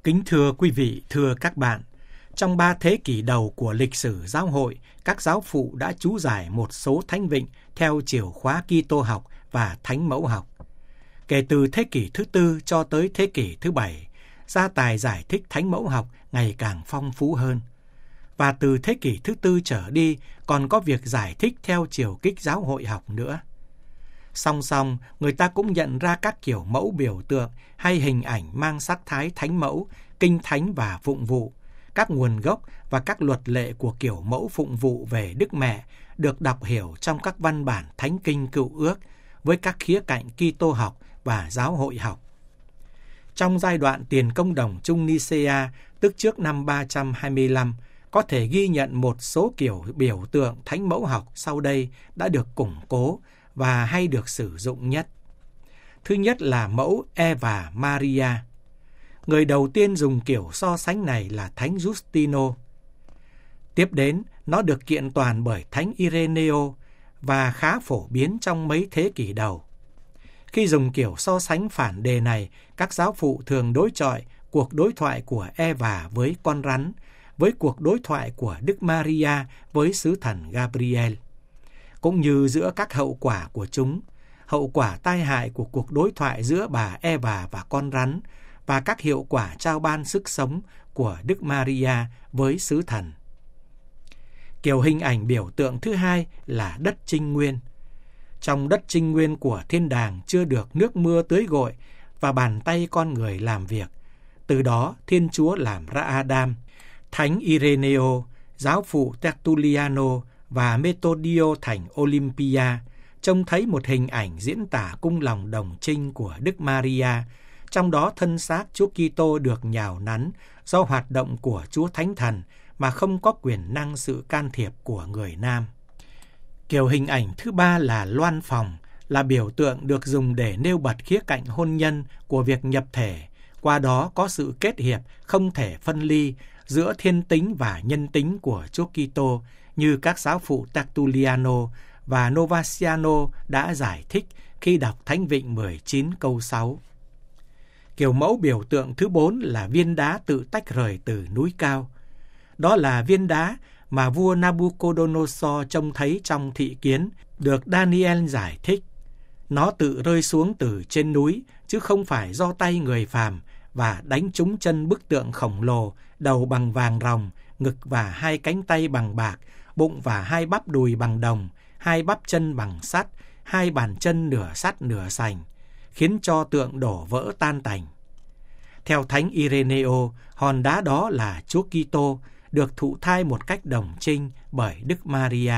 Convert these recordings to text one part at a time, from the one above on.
Kính thưa quý vị, thưa các bạn, trong 3 thế kỷ đầu của lịch sử giáo hội, các giáo phụ đã chú giải một số thánh vịnh theo chiều khóa Kitô học và thánh mẫu học. Kể từ thế kỷ thứ 4 cho tới thế kỷ thứ 7, gia tài giải thích thánh mẫu học ngày càng phong phú hơn. Và từ thế kỷ thứ 4 trở đi còn có việc giải thích theo chiều kích giáo hội học nữa. Song song, người ta cũng nhận ra các kiểu mẫu biểu tượng hay hình ảnh mang sắc thái thánh mẫu, kinh thánh và phụng vụ, các nguồn gốc và các luật lệ của kiểu mẫu phụng vụ về Đức Mẹ được đọc hiểu trong các văn bản thánh kinh Cựu Ước với các khía cạnh Kitô học và giáo hội học. Trong giai đoạn tiền công đồng Trung Nicea, tức trước năm 325, có thể ghi nhận một số kiểu biểu tượng thánh mẫu học sau đây đã được củng cố và hay được sử dụng nhất. Thứ nhất là mẫu Eva Maria. Người đầu tiên dùng kiểu so sánh này là Thánh Justino. Tiếp đến, nó được kiện toàn bởi Thánh Ireneo và khá phổ biến trong mấy thế kỷ đầu. Khi dùng kiểu so sánh phản đề này, các giáo phụ thường đối chọi cuộc đối thoại của Eva với con rắn, với cuộc đối thoại của Đức Maria với sứ thần Gabriel, cũng như giữa các hậu quả của chúng, hậu quả tai hại của cuộc đối thoại giữa bà Eva và con rắn, và các hiệu quả trao ban sức sống của Đức Maria với sứ thần. Kiểu hình ảnh biểu tượng thứ hai là đất trinh nguyên. Trong đất trinh nguyên của thiên đàng chưa được nước mưa tưới gội và bàn tay con người làm việc. Từ đó Thiên Chúa làm ra Adam. Thánh Ireneo, giáo phụ Tertulliano và Metodio thành Olympia trông thấy một hình ảnh diễn tả cung lòng đồng trinh của Đức Maria, trong đó thân xác Chúa Kitô được nhào nắn do hoạt động của Chúa Thánh Thần mà không có quyền năng sự can thiệp của người nam. Kiểu hình ảnh thứ ba là loan phòng, là biểu tượng được dùng để nêu bật khía cạnh hôn nhân của việc nhập thể, qua đó có sự kết hiệp không thể phân ly giữa thiên tính và nhân tính của Chúa Kitô, như các giáo phụ Tertulliano và Novaciano đã giải thích khi đọc Thánh Vịnh 19 câu 6. Kiểu mẫu biểu tượng thứ 4 là viên đá tự tách rời từ núi cao. Đó là viên đá mà vua Nabucodonosor trông thấy trong thị kiến, được Daniel giải thích. Nó tự rơi xuống từ trên núi, chứ không phải do tay người phàm, và đánh trúng chân bức tượng khổng lồ, đầu bằng vàng ròng, ngực và 2 cánh tay bằng bạc, bụng và 2 bắp đùi bằng đồng, 2 bắp chân bằng sắt, 2 bàn chân nửa sắt nửa sành, khiến cho tượng đổ vỡ tan tành. Theo Thánh Ireneo, hòn đá đó là Chúa Kitô, được thụ thai một cách đồng trinh bởi Đức Maria.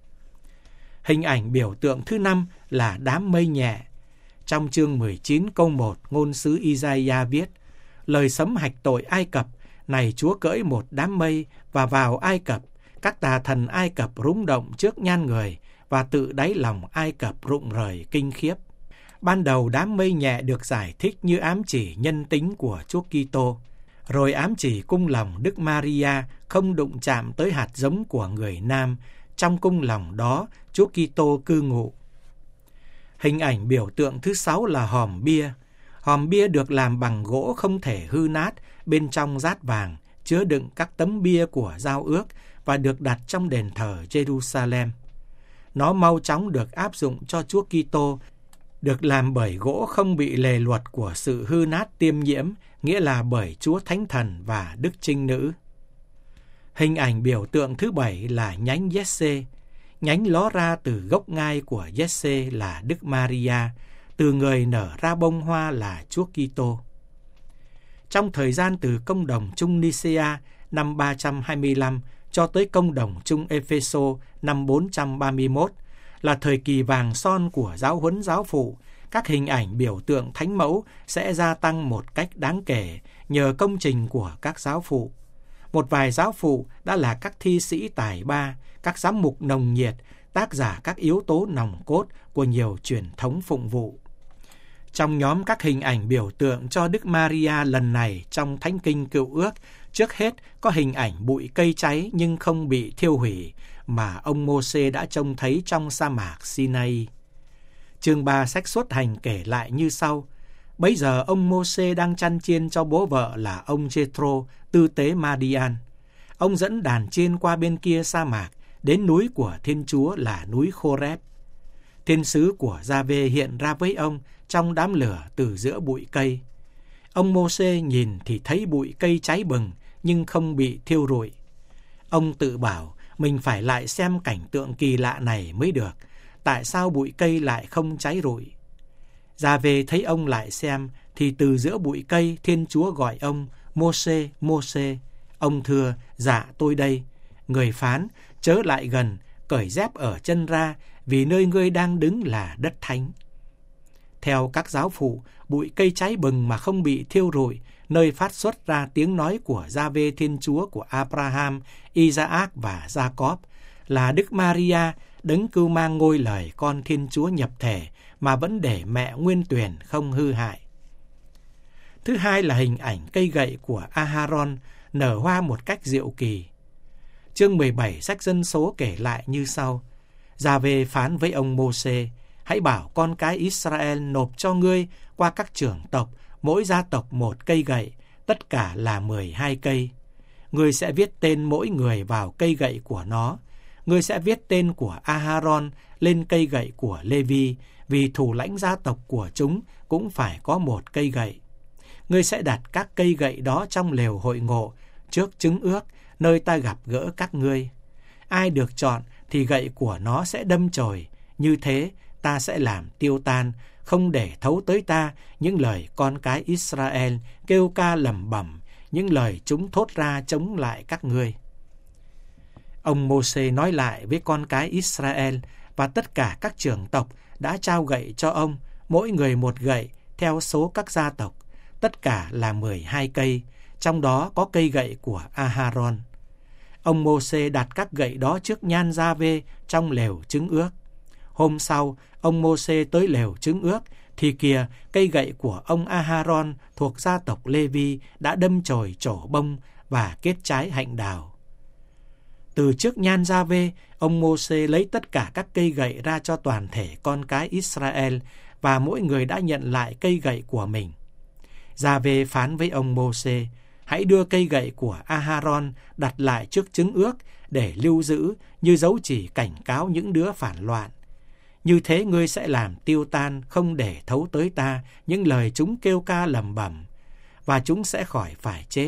Hình ảnh biểu tượng thứ 5 là đám mây nhẹ. Trong chương 19 câu 1, ngôn sứ Isaiah viết: lời sấm hạch tội Ai Cập, này Chúa cưỡi một đám mây và vào Ai Cập, các tà thần Ai Cập rúng động trước nhan người, và tự đáy lòng Ai Cập rụng rời kinh khiếp. Ban đầu đám mây nhẹ được giải thích như ám chỉ nhân tính của Chúa Kitô, rồi ám chỉ cung lòng Đức Maria không đụng chạm tới hạt giống của người nam, trong cung lòng đó Chúa Kitô cư ngụ. Hình ảnh biểu tượng thứ 6 là hòm bia. Hòm bia được làm bằng gỗ không thể hư nát, bên trong dát vàng, chứa đựng các tấm bia của giao ước và được đặt trong đền thờ Jerusalem. Nó mau chóng được áp dụng cho Chúa Kitô, được làm bởi gỗ không bị lề luật của sự hư nát tiêm nhiễm, nghĩa là bởi Chúa Thánh Thần và Đức Trinh Nữ. Hình ảnh biểu tượng thứ 7 là nhánh Giê-xê. Nhánh ló ra từ gốc ngai của Giê-xê là Đức Maria, từ người nở ra bông hoa là Chúa Kitô. Trong thời gian từ công đồng Trung Nicea năm 325 cho tới công đồng Trung Epheso năm 431 là thời kỳ vàng son của giáo huấn giáo phụ. Các hình ảnh biểu tượng thánh mẫu sẽ gia tăng một cách đáng kể nhờ công trình của các giáo phụ. Một vài giáo phụ đã là các thi sĩ tài ba, các giám mục nồng nhiệt, tác giả các yếu tố nòng cốt của nhiều truyền thống phụng vụ. Trong nhóm các hình ảnh biểu tượng cho Đức Maria lần này trong Thánh Kinh Cựu Ước, trước hết có hình ảnh bụi cây cháy nhưng không bị thiêu hủy mà ông Mô-xê đã trông thấy trong sa mạc Sinai. Chương 3 sách Xuất Hành kể lại như sau: Bấy giờ ông Mô-sê đang chăn chiên cho bố vợ là ông Jethro, tư tế Ma-đi-an. Ông dẫn đàn chiên qua bên kia sa mạc, đến núi của Thiên Chúa là núi Khô-rép. Thiên sứ của Gia-vê hiện ra với ông trong đám lửa từ giữa bụi cây. Ông Mô-sê nhìn thì thấy bụi cây cháy bừng nhưng không bị thiêu rụi. Ông tự bảo mình phải lại xem cảnh tượng kỳ lạ này mới được. Tại sao bụi cây lại không cháy rụi? Gia-vê thấy ông lại xem thì từ giữa bụi cây Thiên Chúa gọi ông: Mô-sê, Mô-sê. Ông thưa: Dạ, tôi đây. Người phán: Chớ lại gần, cởi dép ở chân ra, vì nơi ngươi đang đứng là đất thánh. Theo các giáo phụ, bụi cây cháy bừng mà không bị thiêu rụi, nơi phát xuất ra tiếng nói của Gia-vê Thiên Chúa của Abraham, Isaac và Jacob, là Đức Maria, đấng cưu mang ngôi lời con Thiên Chúa nhập thể mà vẫn để mẹ nguyên tuyển không hư hại. Thứ hai là hình ảnh cây gậy của Aharon nở hoa một cách diệu kỳ. Chương 17 sách Dân số kể lại như sau: Gia-vê phán với ông Mô-sê: Hãy bảo con cái Israel nộp cho ngươi qua các trưởng tộc, mỗi gia tộc một cây gậy, tất cả là 12 cây. Ngươi sẽ viết tên mỗi người vào cây gậy của nó. Ngươi sẽ viết tên của Aharon lên cây gậy của Lê-vi, vì thủ lãnh gia tộc của chúng cũng phải có một cây gậy. Ngươi sẽ đặt các cây gậy đó trong lều hội ngộ, trước chứng ước, nơi ta gặp gỡ các ngươi. Ai được chọn thì gậy của nó sẽ đâm chồi. Như thế ta sẽ làm tiêu tan, không để thấu tới ta những lời con cái Israel kêu ca lẩm bẩm, những lời chúng thốt ra chống lại các ngươi. Ông Mô-sê nói lại với con cái Israel, và tất cả các trưởng tộc đã trao gậy cho ông, mỗi người một gậy theo số các gia tộc, tất cả là 12 cây, trong đó có cây gậy của Aharon. Ông Mô-sê đặt các gậy đó trước nhan Gia-vê trong lều chứng ước. Hôm sau, ông Mô-sê tới lều chứng ước, thì kìa, cây gậy của ông Aharon thuộc gia tộc Lê-vi đã đâm chồi trổ bông và kết trái hạnh đào. Từ trước nhan Gia-vê, ông Mô-sê lấy tất cả các cây gậy ra cho toàn thể con cái Israel, và mỗi người đã nhận lại cây gậy của mình. Gia-vê phán với ông Mô-sê: Hãy đưa cây gậy của Aharon đặt lại trước chứng ước để lưu giữ như dấu chỉ cảnh cáo những đứa phản loạn. Như thế ngươi sẽ làm tiêu tan, không để thấu tới ta những lời chúng kêu ca lẩm bẩm, và chúng sẽ khỏi phải chết.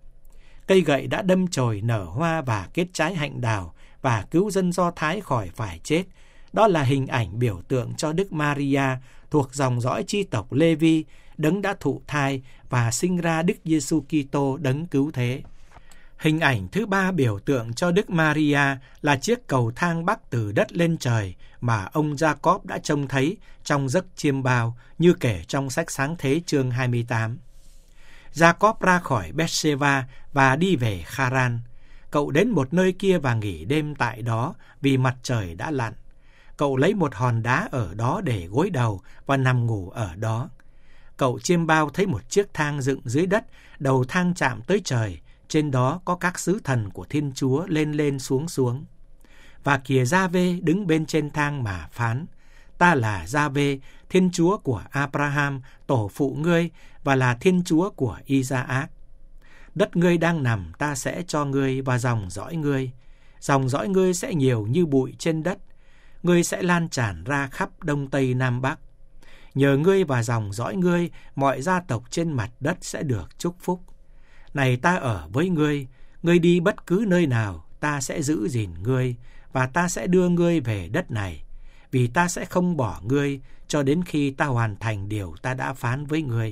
Cây gậy đã đâm chồi nở hoa và kết trái hạnh đào, và cứu dân Do Thái khỏi phải chết. Đó là hình ảnh biểu tượng cho Đức Maria thuộc dòng dõi chi tộc Lê-vi, đấng đã thụ thai và sinh ra Đức Giêsu Kitô đấng cứu thế. Hình ảnh thứ ba biểu tượng cho Đức Maria là chiếc cầu thang bắc từ đất lên trời mà ông Jacob đã trông thấy trong giấc chiêm bao, như kể trong sách Sáng Thế chương 28. Jacob ra khỏi Bethsheba và đi về Kharan. Cậu đến một nơi kia và nghỉ đêm tại đó vì mặt trời đã lặn. Cậu lấy một hòn đá ở đó để gối đầu và nằm ngủ ở đó. Cậu chiêm bao thấy một chiếc thang dựng dưới đất, đầu thang chạm tới trời. Trên đó có các sứ thần của Thiên Chúa lên lên xuống xuống. Và kìa Gia-vê đứng bên trên thang mà phán: Ta là Gia-vê, Thiên Chúa của Abraham, tổ phụ ngươi, và là Thiên Chúa của Isaac. Đất ngươi đang nằm ta sẽ cho ngươi và dòng dõi ngươi. Dòng dõi ngươi sẽ nhiều như bụi trên đất. Ngươi sẽ lan tràn ra khắp Đông Tây Nam Bắc. Nhờ ngươi và dòng dõi ngươi, mọi gia tộc trên mặt đất sẽ được chúc phúc. Này ta ở với ngươi, ngươi đi bất cứ nơi nào, ta sẽ giữ gìn ngươi, và ta sẽ đưa ngươi về đất này, vì ta sẽ không bỏ ngươi cho đến khi ta hoàn thành điều ta đã phán với ngươi.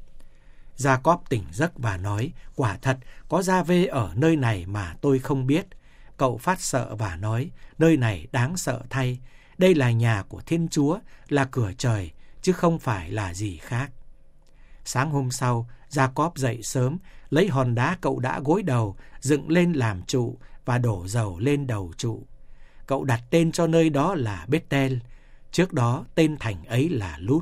Jacob tỉnh giấc và nói: Quả thật, có Gia-vê ở nơi này mà tôi không biết. Cậu phát sợ và nói: Nơi này đáng sợ thay, đây là nhà của Thiên Chúa, là cửa trời, chứ không phải là gì khác. Sáng hôm sau, Jacob dậy sớm, lấy hòn đá cậu đã gối đầu, dựng lên làm trụ và đổ dầu lên đầu trụ. Cậu đặt tên cho nơi đó là Bethel, trước đó tên thành ấy là Lút.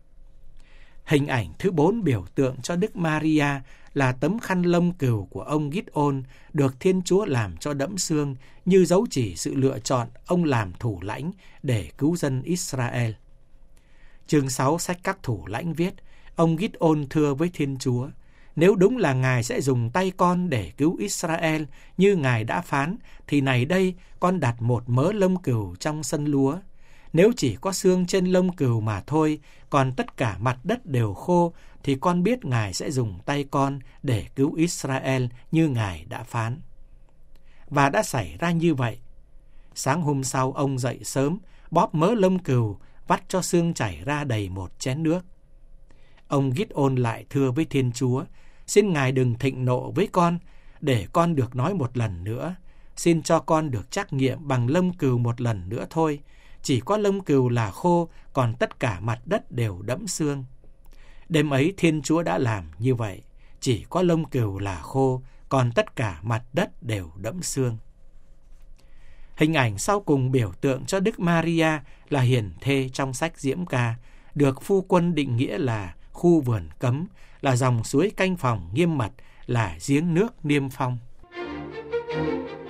Hình ảnh thứ 4 biểu tượng cho Đức Maria là tấm khăn lông cừu của ông Gideon được Thiên Chúa làm cho đẫm xương, như dấu chỉ sự lựa chọn ông làm thủ lãnh để cứu dân Israel. Chương 6 sách Các Thủ lãnh viết: Ông Gideon thưa với Thiên Chúa, nếu đúng là Ngài sẽ dùng tay con để cứu Israel như Ngài đã phán, thì này đây, con đặt một mớ lông cừu trong sân lúa. Nếu chỉ có xương trên lông cừu mà thôi, còn tất cả mặt đất đều khô, thì con biết Ngài sẽ dùng tay con để cứu Israel như Ngài đã phán. Và đã xảy ra như vậy. Sáng hôm sau ông dậy sớm, bóp mớ lông cừu, vắt cho xương chảy ra đầy một chén nước. Ông Gideon lại thưa với Thiên Chúa, xin Ngài đừng thịnh nộ với con, để con được nói một lần nữa. Xin cho con được trắc nghiệm bằng lông cừu một lần nữa thôi. Chỉ có lông cừu là khô, còn tất cả mặt đất đều đẫm xương. Đêm ấy Thiên Chúa đã làm như vậy. Chỉ có lông cừu là khô, còn tất cả mặt đất đều đẫm xương. Hình ảnh sau cùng biểu tượng cho Đức Maria là hiền thê trong sách Diễm Ca, được phu quân định nghĩa là khu vườn cấm, là dòng suối canh phòng nghiêm mật, là giếng nước niêm phong.